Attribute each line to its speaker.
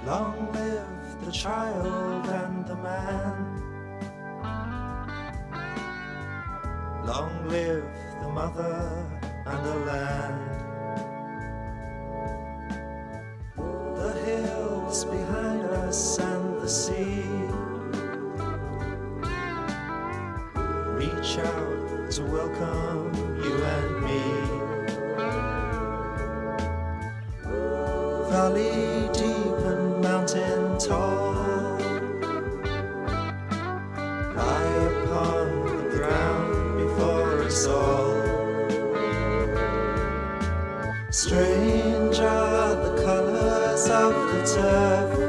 Speaker 1: Long live the child and the man. Long live the mother and the land. The hills behind us and the sea reach out to welcome you and me. Valley deep and mountain tall lie upon the ground before us all. Strange are the colors of the turf,